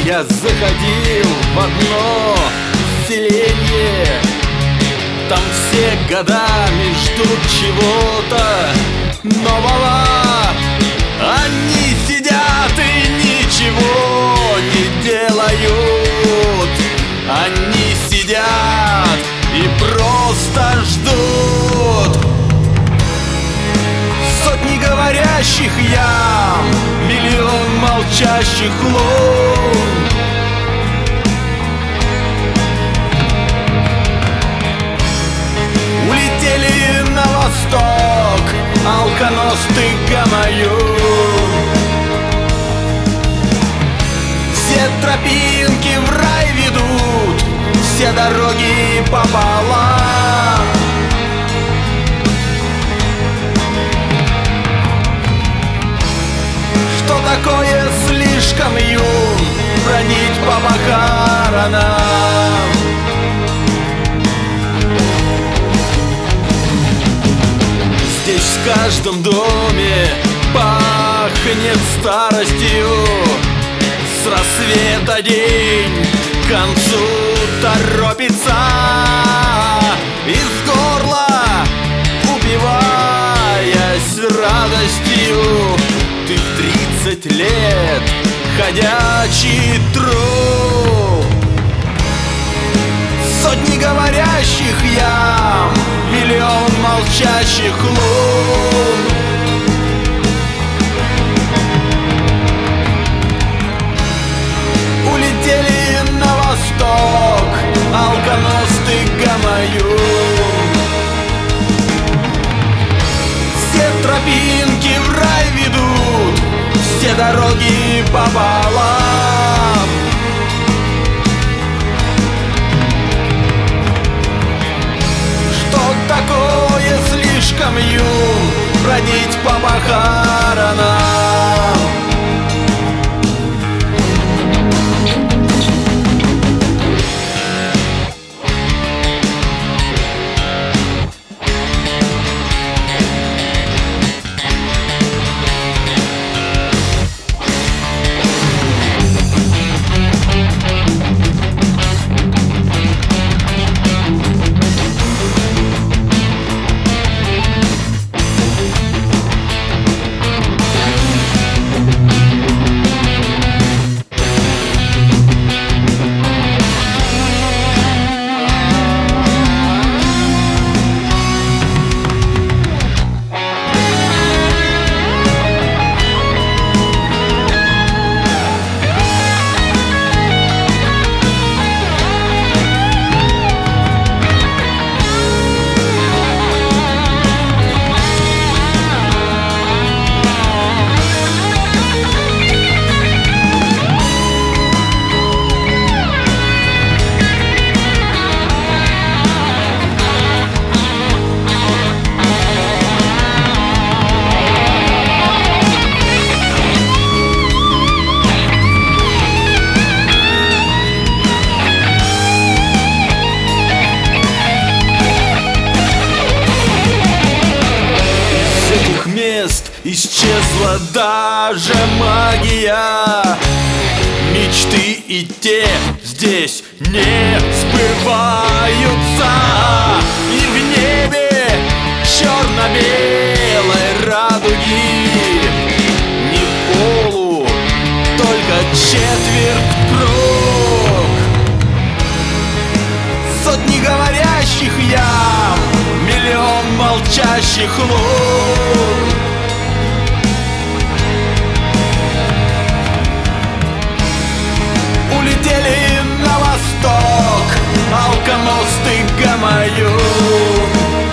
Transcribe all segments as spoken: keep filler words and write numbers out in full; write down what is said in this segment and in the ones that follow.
я заходил в одно селение. Там все годами ждут чего-то нового. Они сидят и ничего не делают. Они сидят и просто ждут. Сотни говорящих ям, миллион молчащих лун. Улетели на восток алконосты Гамаюн. Все тропинки в рай ведут, все дороги пополам. Что такое слишком юн, бродить по похоронам? Здесь в каждом доме пахнет старостью. С рассвета день к концу торопится. Из горла, упиваясь радостью, ты в тридцать лет ходячий труп. Сотни говорящих ям, миллион молчащих лун. Улетели на восток алконосты Гамаюн. Все тропинки в рай ведут, все дороги пополам. Что такое слишком юн, бродить по похоронам? Исчезла даже магия. Мечты и те здесь не сбываются. И в небе черно-белой радуги не полу, только четверть круг. Сотни говорящих ям, миллион молчащих лун. Улетели на восток алконосты Гамаюн.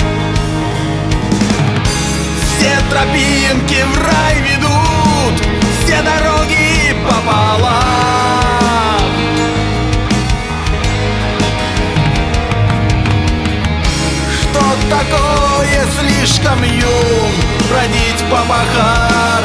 Все тропинки в рай ведут, все дороги пополам. Что такое слишком юн, бродить по похоронам?